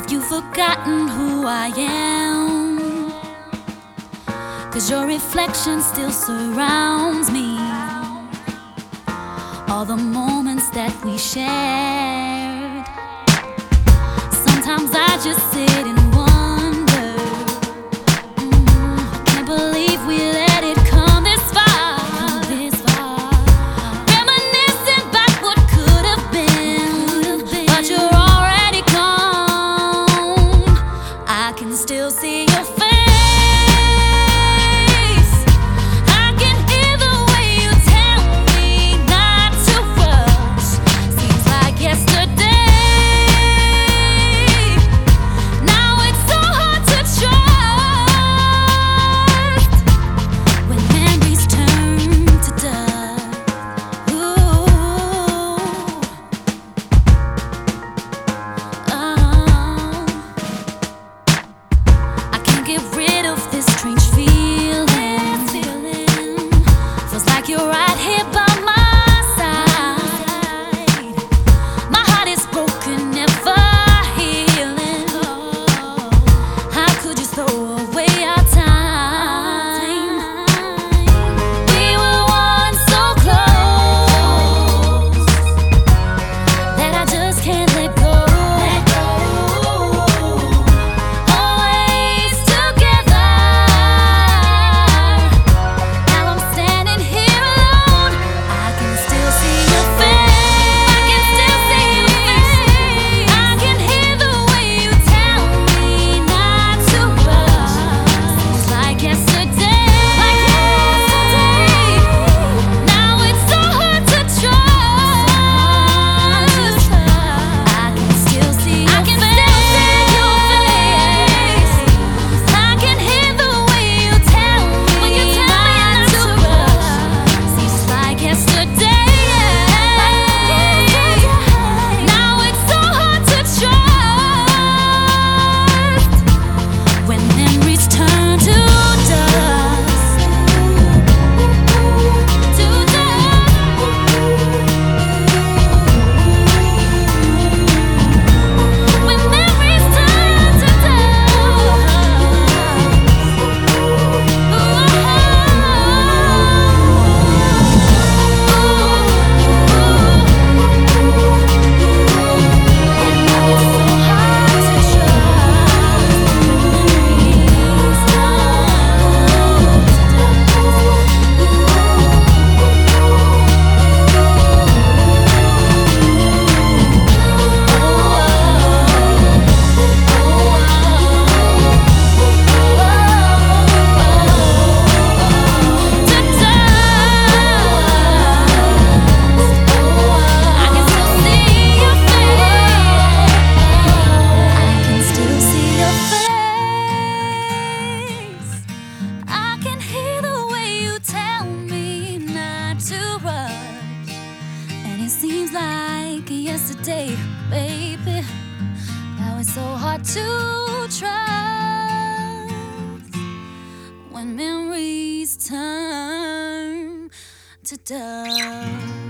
you've forgotten who I am, 'cause your reflection still surrounds me. All the moments that we shared. Sometimes I just sit and wonder, can't believe we let it come this far. Reminiscing about what could have been, but you're already gone. I can still see your face. Get rid of this strange feeling. Feels like you're right here by my side. My heart is broken, never healing. How could you throw away our time? We were once so close that I just can't let go. It seems like yesterday, baby. Now it's so hard to trust when memories turn to dust.